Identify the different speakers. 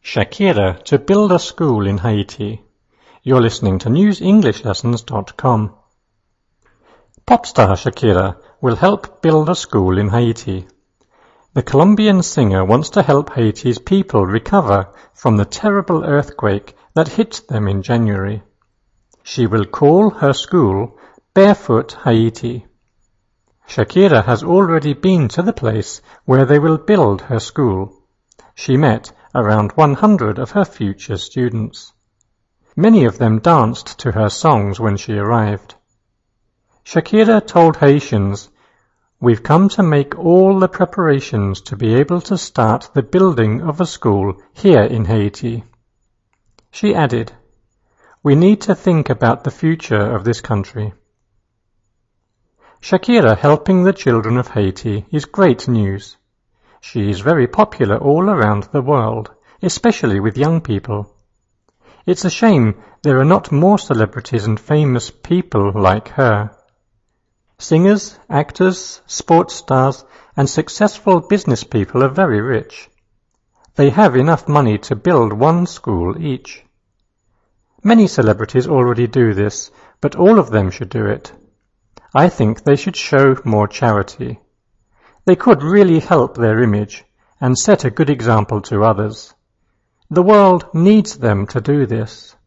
Speaker 1: Shakira to build a school in Haiti. You're listening to newsenglish.lessons.com. Pop star Shakira will help build a school in Haiti. The Colombian singer wants to help Haiti's people recover from the terrible earthquake that hit them in January. She will call her school Barefoot Haiti. Shakira has already been to the place where they will build her school. She met around 100 of her future students. Many of them danced to her songs when she arrived. Shakira told Haitians, "We've come to make all the preparations to be able to start the building of a school here in Haiti." She added, "We need to think about the future of this country." Shakira helping the children of Haiti is great news. She is very popular all around the world, especially with young people. It's a shame there are not more celebrities and famous people like her. Singers, actors, sports stars, and successful business people are very rich. They have enough money to build one school each. Many celebrities already do this, but all of them should do it. I think they should show more charity. They could really help their image and set a good example to others. The world needs them to do this.